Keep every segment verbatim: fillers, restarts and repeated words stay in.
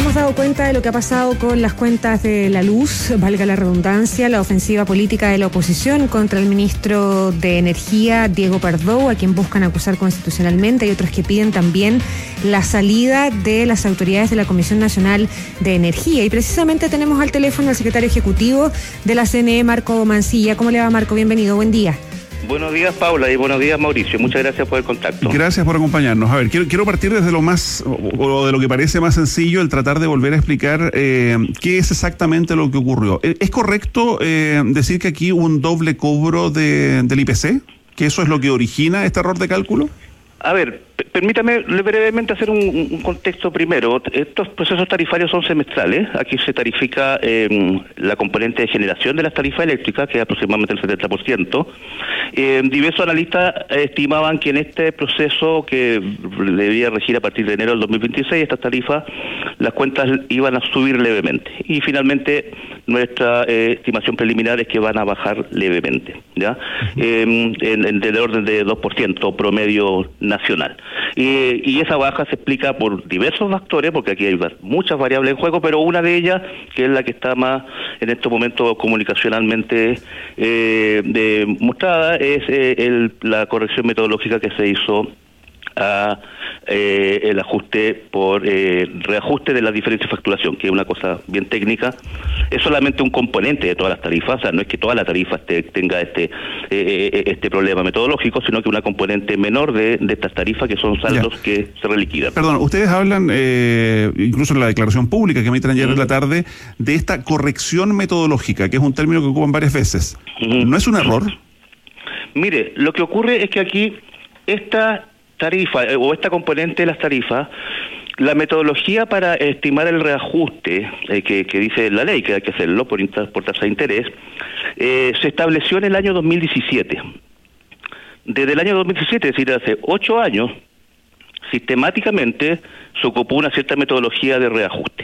hemos dado cuenta de lo que ha pasado con las cuentas de la luz, valga la redundancia, la ofensiva política de la oposición contra el ministro de Energía, Diego Pardo, a quien buscan acusar constitucionalmente. Hay otros que piden también la salida de las autoridades de la Comisión Nacional de Energía. Y precisamente tenemos al teléfono al secretario ejecutivo de la C N E, Marco Mancilla. ¿Cómo le va, Marco? Bienvenido, buen día. Buenos días, Paula, y buenos días, Mauricio. Muchas gracias por el contacto. Gracias por acompañarnos. A ver, quiero, quiero partir desde lo más, o de lo que parece más sencillo, el tratar de volver a explicar eh, qué es exactamente lo que ocurrió. ¿Es correcto eh, decir que aquí hubo un doble cobro de, del I P C? ¿Que eso es lo que origina este error de cálculo? A ver, permítame brevemente hacer un, un contexto primero. Estos procesos tarifarios son semestrales. Aquí se tarifica eh, la componente de generación de las tarifas eléctricas, que es aproximadamente el setenta por ciento. Eh, diversos analistas estimaban que en este proceso, que debía regir a partir de enero del dos mil veintiséis, estas tarifas, las cuentas iban a subir levemente. Y finalmente, nuestra eh, estimación preliminar es que van a bajar levemente, ¿ya? Uh-huh. eh, en, en del orden de dos por ciento promedio nacional. Y, y esa baja se explica por diversos factores, porque aquí hay muchas variables en juego, pero una de ellas, que es la que está más en estos momentos comunicacionalmente eh, demostrada, es eh, el, la corrección metodológica que se hizo a eh, el ajuste por eh, reajuste de la diferencia de facturación, que es una cosa bien técnica. Es solamente un componente de todas las tarifas, o sea, no es que toda la tarifa te, tenga este eh, este problema metodológico, sino que una componente menor de, de estas tarifas, que son saldos ya. que se reliquidan. Perdón, ustedes hablan, eh, incluso en la declaración pública que emiten ayer uh-huh. en la tarde, de esta corrección metodológica, que es un término que ocupan varias veces. Uh-huh. ¿No es un error? Mire, lo que ocurre es que aquí esta tarifa o esta componente de las tarifas, la metodología para estimar el reajuste eh, que, que dice la ley que hay que hacerlo por, por tasa de interés, eh, se estableció en el año dos mil diecisiete. Desde el año dos mil diecisiete, es decir, hace ocho años, sistemáticamente se ocupó una cierta metodología de reajuste.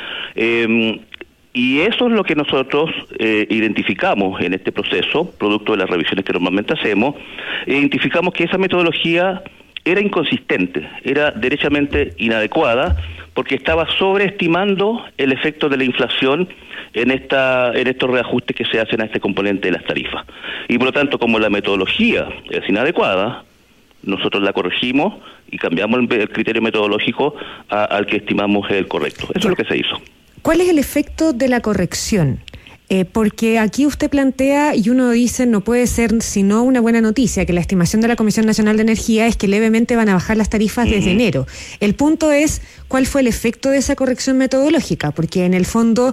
Eh, Y eso es lo que nosotros eh, identificamos en este proceso, producto de las revisiones que normalmente hacemos. Identificamos que esa metodología era inconsistente, era derechamente inadecuada, porque estaba sobreestimando el efecto de la inflación en esta en estos reajustes que se hacen a este componente de las tarifas. Y por lo tanto, como la metodología es inadecuada, nosotros la corregimos y cambiamos el criterio metodológico a, al que estimamos el correcto. Eso es lo que se hizo. ¿Cuál es el efecto de la corrección? Eh, porque aquí usted plantea, y uno dice, no puede ser sino una buena noticia, que la estimación de la Comisión Nacional de Energía es que levemente van a bajar las tarifas desde uh-huh. enero. El punto es, ¿cuál fue el efecto de esa corrección metodológica? Porque en el fondo,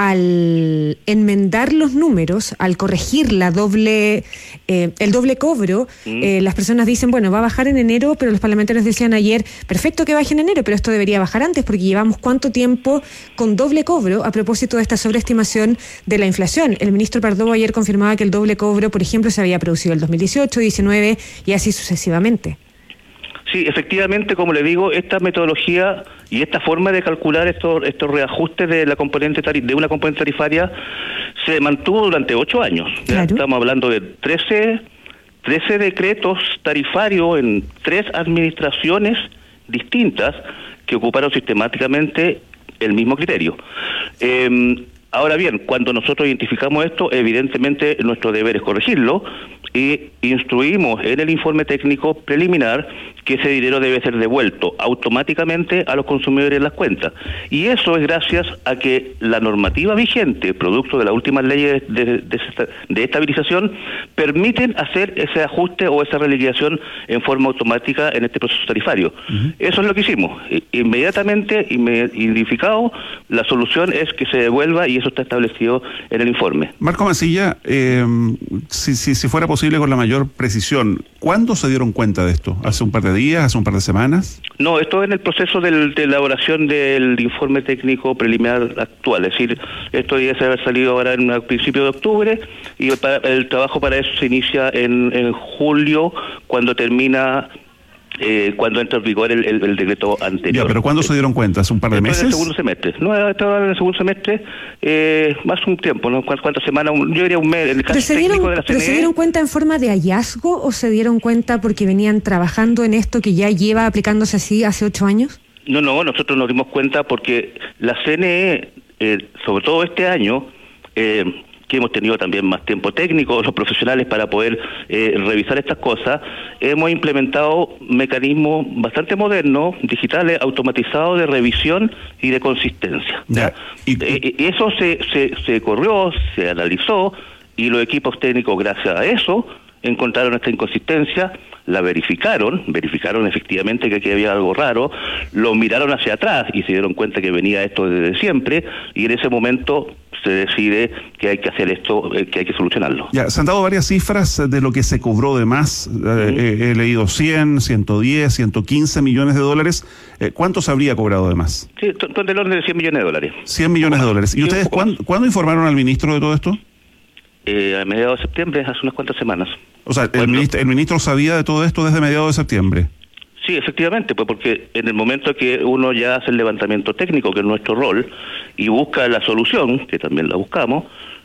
al enmendar los números, al corregir la doble, eh, el doble cobro, uh-huh. eh, las personas dicen, bueno, va a bajar en enero, pero los parlamentarios decían ayer, perfecto que baje en enero, pero esto debería bajar antes, porque llevamos cuánto tiempo con doble cobro a propósito de esta sobreestimación de la inflación. El ministro Pardo ayer confirmaba que el doble cobro, por ejemplo, se había producido el dos mil dieciocho, diecinueve y así sucesivamente. Sí, efectivamente, como le digo, esta metodología y esta forma de calcular estos estos reajustes de la componente tarif- de una componente tarifaria se mantuvo durante ocho años. Claro. Estamos hablando de trece, trece decretos tarifarios en tres administraciones distintas que ocuparon sistemáticamente el mismo criterio. Eh, Ahora bien, cuando nosotros identificamos esto, evidentemente nuestro deber es corregirlo y instruimos en el informe técnico preliminar que ese dinero debe ser devuelto automáticamente a los consumidores en las cuentas. Y eso es gracias a que la normativa vigente, producto de las últimas leyes de, de, de, de estabilización, permiten hacer ese ajuste o esa reliquidación en forma automática en este proceso tarifario. Uh-huh. Eso es lo que hicimos. Inmediatamente, identificado, la solución es que se devuelva y eso está establecido en el informe. Marco Mancilla, eh, si, si, si fuera posible con la mayor precisión, ¿cuándo se dieron cuenta de esto? ¿Hace un par de días? ¿Hace un par de semanas? No, esto es en el proceso del, de elaboración del informe técnico preliminar actual. Es decir, esto debe haber salido ahora en a principios de octubre y el, el trabajo para eso se inicia en, en julio, cuando termina... Eh, cuando entra en vigor el, el, el decreto anterior. Ya, pero ¿cuándo se dieron cuenta? ¿Hace un par de meses? En el segundo semestre. No, estaba en el segundo semestre, eh, más un tiempo, ¿no? ¿Cuántas semanas? Yo diría un mes. En el caso ¿Pero, se dieron, técnico de la C N E, ¿Pero se dieron cuenta en forma de hallazgo o se dieron cuenta porque venían trabajando en esto que ya lleva aplicándose así hace ocho años? No, no, nosotros nos dimos cuenta porque la C N E, eh, sobre todo este año, eh, que hemos tenido también más tiempo técnico, los profesionales, para poder eh, revisar estas cosas, hemos implementado mecanismos bastante modernos, digitales, automatizados de revisión y de consistencia. Ya. Y, eh, eso se, se, se corrió, se analizó, y los equipos técnicos, gracias a eso, encontraron esta inconsistencia, la verificaron, verificaron efectivamente que aquí había algo raro, lo miraron hacia atrás y se dieron cuenta que venía esto desde siempre, y en ese momento se decide que hay que hacer esto, eh, que hay que solucionarlo. Ya, se han dado varias cifras de lo que se cobró de más. Uh-huh. eh, he leído cien, ciento diez, ciento quince millones de dólares. Eh, ¿Cuánto se habría cobrado de más? Sí, del orden de cien millones de dólares. cien millones de dólares. ¿Y ustedes cuándo, ¿cuándo informaron al ministro de todo esto? Eh, a mediados de septiembre, hace unas cuantas semanas. O sea, el ministro, el ministro sabía de todo esto desde mediados de septiembre. Sí, efectivamente, pues porque en el momento que uno ya hace el levantamiento técnico, que es nuestro rol, y busca la solución, que también la buscamos,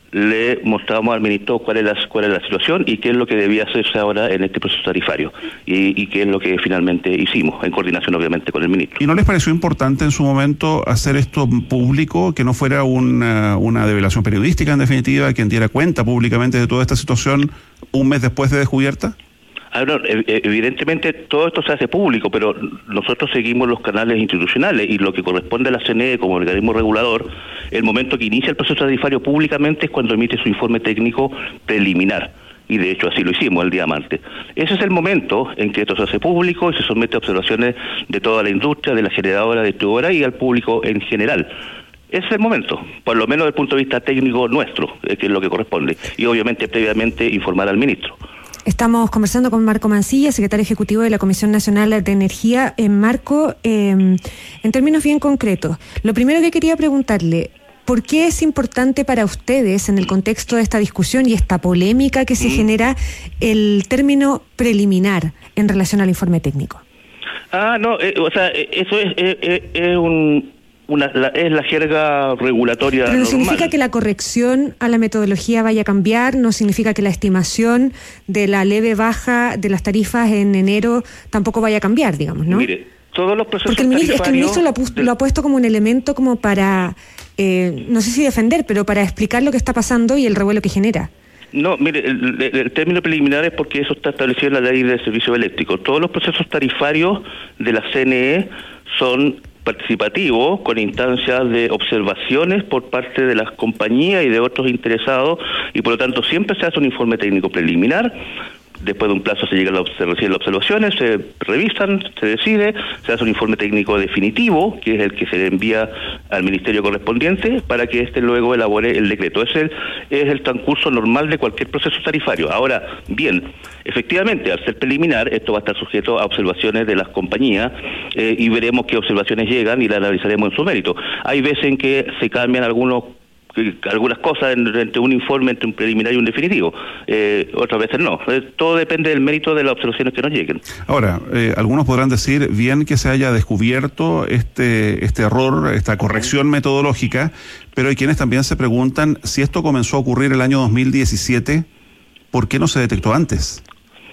le mostramos al ministro cuál es la, cuál es la situación y qué es lo que debía hacerse ahora en este proceso tarifario, y, y qué es lo que finalmente hicimos, en coordinación obviamente con el ministro. ¿Y no les pareció importante en su momento hacer esto público, que no fuera una, una develación periodística en definitiva, quien diera cuenta públicamente de toda esta situación un mes después de descubierta? Ah, no, evidentemente todo esto se hace público, pero nosotros seguimos los canales institucionales, y lo que corresponde a la C N E como organismo regulador, el momento que inicia el proceso tarifario públicamente es cuando emite su informe técnico preliminar, y de hecho así lo hicimos el día martes. Ese es el momento en que esto se hace público y se somete a observaciones de toda la industria, de la generadora, distribuidora y al público en general. Ese es el momento, por lo menos desde el punto de vista técnico nuestro, que es lo que corresponde, y obviamente previamente informar al ministro. Estamos conversando con Marco Mancilla, secretario ejecutivo de la Comisión Nacional de Energía. En Marco, eh, en términos bien concretos, lo primero que quería preguntarle, ¿por qué es importante para ustedes, en el contexto de esta discusión y esta polémica que se mm. genera, el término preliminar en relación al informe técnico? Ah, no, eh, o sea, eso es, es, es un... Una, la, es la jerga regulatoria. Pero no normal. Significa que la corrección a la metodología vaya a cambiar, no significa que la estimación de la leve baja de las tarifas en enero tampoco vaya a cambiar, digamos, ¿no? Mire, todos los procesos Porque el ministro, es que el ministro lo ha, pu- de... lo ha puesto como un elemento como para, eh, no sé si defender, pero para explicar lo que está pasando y el revuelo que genera. No, mire, el, el, el término preliminar es porque eso está establecido en la ley de servicio eléctrico. Todos los procesos tarifarios de la C N E son participativos, con instancias de observaciones por parte de las compañías y de otros interesados, y por lo tanto siempre se hace un informe técnico preliminar. Después de un plazo se llega a la, se reciben las observaciones, se revisan, se decide, se hace un informe técnico definitivo, que es el que se envía al ministerio correspondiente para que éste luego elabore el decreto. Ese es el transcurso normal de cualquier proceso tarifario. Ahora, bien, efectivamente, al ser preliminar, esto va a estar sujeto a observaciones de las compañías, eh, y veremos qué observaciones llegan y las analizaremos en su mérito. Hay veces en que se cambian algunos algunas cosas entre un informe, entre un preliminar y un definitivo, eh, otras veces no. Eh, todo depende del mérito de las observaciones que nos lleguen. Ahora, eh, algunos podrán decir, bien que se haya descubierto este, este error, esta corrección metodológica, pero hay quienes también se preguntan, si esto comenzó a ocurrir el año dos mil diecisiete, ¿por qué no se detectó antes?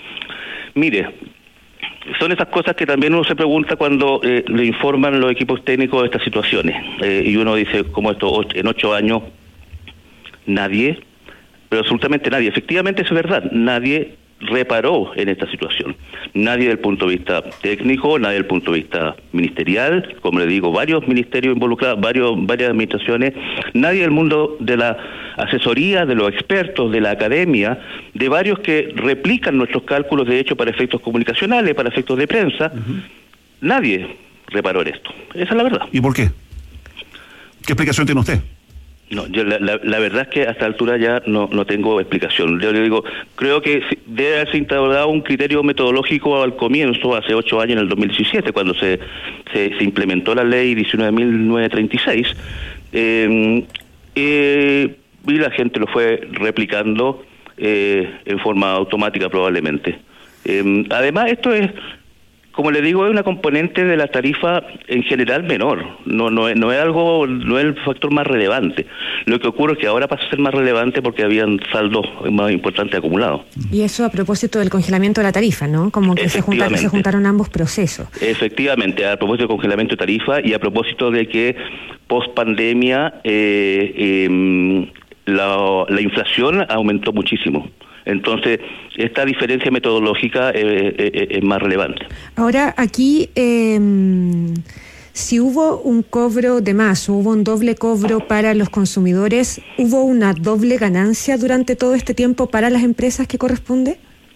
Mire, son esas cosas que también uno se pregunta cuando eh, le informan los equipos técnicos de estas situaciones. Eh, y uno dice, como esto, en ocho años, nadie, pero absolutamente nadie. Efectivamente, eso es verdad, nadie reparó en esta situación. Nadie desde el punto de vista técnico, nadie desde el punto de vista ministerial, como le digo, varios ministerios involucrados, varios, varias administraciones, nadie del mundo de la asesoría, de los expertos, de la academia, de varios que replican nuestros cálculos, de hecho, para efectos comunicacionales, para efectos de prensa. Uh-huh. Nadie reparó en esto. Esa es la verdad. ¿Y por qué? ¿Qué explicación tiene usted? No, yo la, la, la verdad es que a esta altura ya no, no tengo explicación. Yo le digo, creo que debe haberse instaurado un criterio metodológico al comienzo, hace ocho años, en el dos mil diecisiete, cuando se, se, se implementó la ley diecinueve mil novecientos treinta y seis, eh, eh, y la gente lo fue replicando eh, en forma automática probablemente. Eh, además, esto es como le digo, es una componente de la tarifa en general menor, no no, no es algo, no es el factor más relevante. Lo que ocurre es que ahora pasa a ser más relevante porque habían saldos más importantes acumulados. Y eso a propósito del congelamiento de la tarifa, ¿no? Como que se juntaron, se juntaron ambos procesos. Efectivamente, a propósito del congelamiento de tarifa y a propósito de que post pandemia eh, eh, la, la inflación aumentó muchísimo. Entonces, esta diferencia metodológica eh, eh, es más relevante. Ahora, aquí, eh, si hubo un cobro de más, hubo un doble cobro para los consumidores, ¿hubo una doble ganancia durante todo este tiempo para las empresas que corresponde?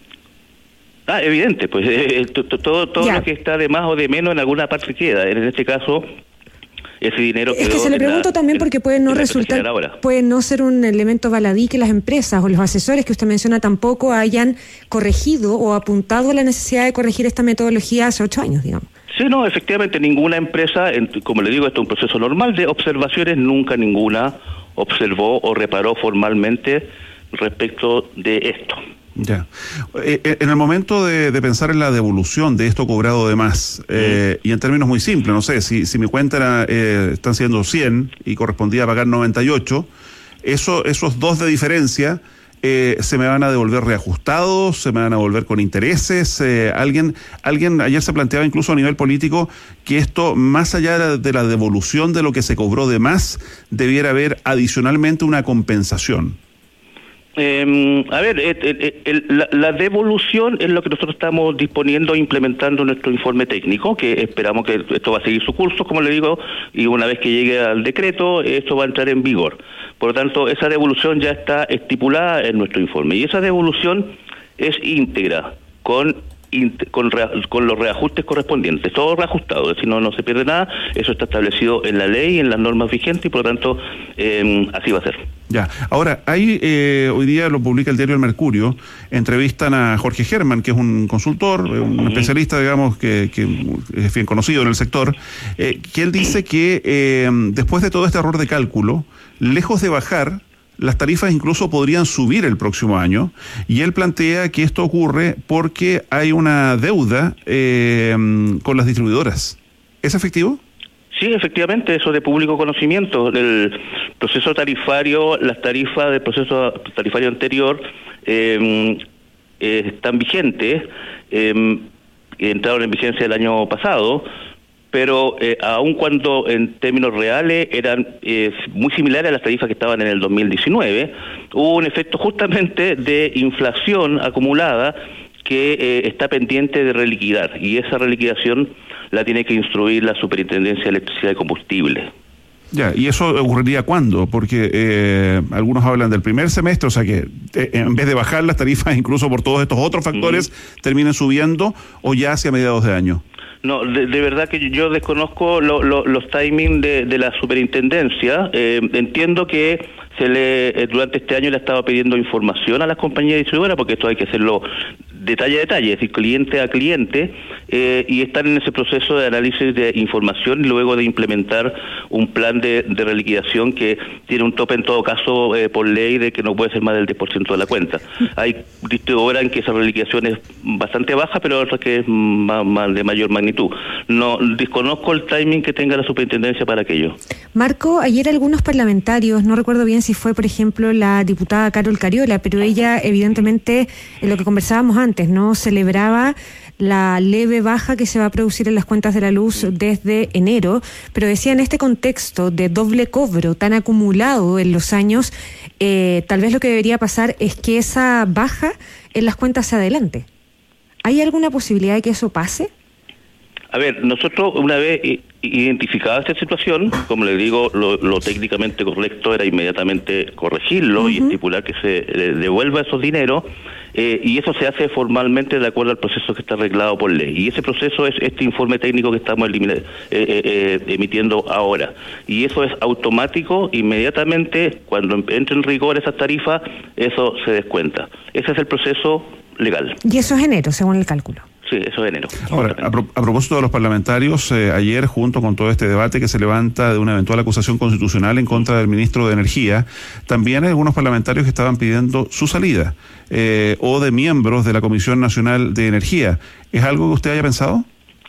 Ah, evidente, pues eh, todo, todo lo que está de más o de menos en alguna parte queda. En este caso, ese dinero es que se le pregunto la, también porque puede no resultar, puede no ser un elemento baladí que las empresas o los asesores que usted menciona tampoco hayan corregido o apuntado a la necesidad de corregir esta metodología hace ocho años, digamos. Sí, no, efectivamente ninguna empresa, como le digo, esto es un proceso normal de observaciones, nunca ninguna observó o reparó formalmente respecto de esto. Ya. Eh, en el momento de, de pensar en la devolución de esto cobrado de más, eh, mm. y en términos muy simples, no sé, si, si mi cuenta era, eh, están siendo cien y correspondía a pagar noventa y ocho, eso, esos dos de diferencia eh, se me van a devolver reajustados, se me van a devolver con intereses. Eh, alguien, alguien ayer se planteaba incluso a nivel político que esto, más allá de la devolución de lo que se cobró de más, debiera haber adicionalmente una compensación. Eh, a ver, eh, eh, el, la, la devolución es lo que nosotros estamos disponiendo e implementando en nuestro informe técnico, que esperamos que esto va a seguir su curso, como le digo, y una vez que llegue al decreto, esto va a entrar en vigor. Por lo tanto, esa devolución ya está estipulada en nuestro informe, y esa devolución es íntegra, con Con, rea, con los reajustes correspondientes, todo reajustado, es decir, no, no se pierde nada, eso está establecido en la ley, en las normas vigentes, y por lo tanto, eh, así va a ser. Ya, ahora, hay, eh, hoy día lo publica el diario El Mercurio, entrevistan a Jorge Germán, que es un consultor, un uh-huh. especialista, digamos, que, que es bien conocido en el sector, eh, que él dice que eh, después de todo este error de cálculo, lejos de bajar, las tarifas incluso podrían subir el próximo año, y él plantea que esto ocurre porque hay una deuda eh, con las distribuidoras. ¿Es efectivo? Sí, efectivamente, eso de público conocimiento. El proceso tarifario, las tarifas del proceso tarifario anterior eh, eh, están vigentes, eh, entraron en vigencia el año pasado, pero eh, aun cuando en términos reales eran eh, muy similares a las tarifas que estaban en el dos mil diecinueve, hubo un efecto justamente de inflación acumulada que eh, está pendiente de reliquidar, y esa reliquidación la tiene que instruir la Superintendencia de Electricidad y Combustible. Ya, ¿y eso ocurriría cuándo? Porque eh, algunos hablan del primer semestre, o sea que eh, en vez de bajar las tarifas, incluso por todos estos otros factores, mm. terminen subiendo, o ya hacia mediados de año. No, de, de verdad que yo desconozco lo, lo, los timings de, de la superintendencia. Eh, entiendo que se le eh, durante este año le estaba pidiendo información a las compañías distribuidoras, porque esto hay que hacerlo detalle a detalle, es decir, cliente a cliente, eh, y están en ese proceso de análisis de información y luego de implementar un plan de, de reliquidación que tiene un tope en todo caso eh, por ley de que no puede ser más del diez por ciento de la cuenta. Hay distribuidoras en que esa reliquidación es bastante baja, pero otras que es más, más de mayor magnitud. No desconozco el timing que tenga la superintendencia para aquello. Marco, ayer algunos parlamentarios, no recuerdo bien si fue por ejemplo la diputada Carol Cariola, pero ella evidentemente, en lo que conversábamos antes, no celebraba la leve baja que se va a producir en las cuentas de la luz desde enero, pero decía, en este contexto de doble cobro tan acumulado en los años, eh, tal vez lo que debería pasar es que esa baja en las cuentas se adelante. ¿Hay alguna posibilidad de que eso pase? A ver, nosotros una vez identificada esta situación, como le digo, lo, lo técnicamente correcto era inmediatamente corregirlo uh-huh. y estipular que se eh, devuelva esos dineros, eh, y eso se hace formalmente de acuerdo al proceso que está arreglado por ley. Y ese proceso es este informe técnico que estamos elimina, eh, eh, eh, emitiendo ahora. Y eso es automático, inmediatamente, cuando entre en rigor esas tarifas, eso se descuenta. Ese es el proceso legal. Y eso es enero, según el cálculo. Sí, eso es enero. Ahora, a, pro, a propósito de los parlamentarios, eh, ayer, junto con todo este debate que se levanta de una eventual acusación constitucional en contra del ministro de Energía, también hay algunos parlamentarios que estaban pidiendo su salida, eh, o de miembros de la Comisión Nacional de Energía. ¿Es algo que usted haya pensado?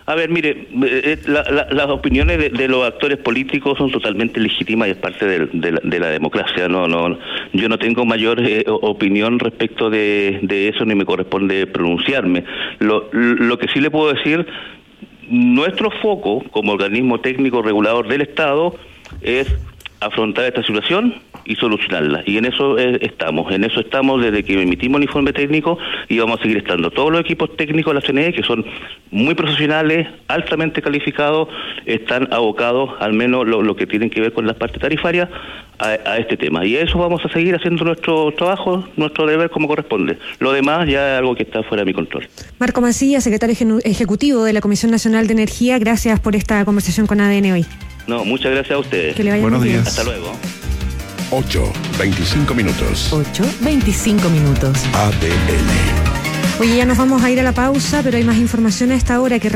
A ver, mire, eh, la, la, las opiniones de, de los actores políticos son totalmente legítimas y es parte de, de, la, de la democracia. No, no, yo no tengo mayor eh, opinión respecto de, de eso, ni me corresponde pronunciarme. Lo, lo que sí le puedo decir, nuestro foco como organismo técnico regulador del Estado es afrontar esta situación y solucionarla, y en eso eh, estamos, en eso estamos desde que emitimos el informe técnico y vamos a seguir estando. Todos los equipos técnicos de la C N E, que son muy profesionales, altamente calificados, están abocados, al menos lo, lo que tienen que ver con las partes tarifarias, a, a este tema, y eso vamos a seguir haciendo nuestro trabajo, nuestro deber como corresponde. Lo demás ya es algo que está fuera de mi control. Marco Mancilla, secretario ejecutivo de la Comisión Nacional de Energía, gracias por esta conversación con A D N hoy. No, muchas gracias a ustedes. Que le vaya Buenos muy bien. días. Hasta luego. ocho, veinticinco minutos. ocho, veinticinco minutos. A D N. Oye, ya nos vamos a ir a la pausa, pero hay más información a esta hora que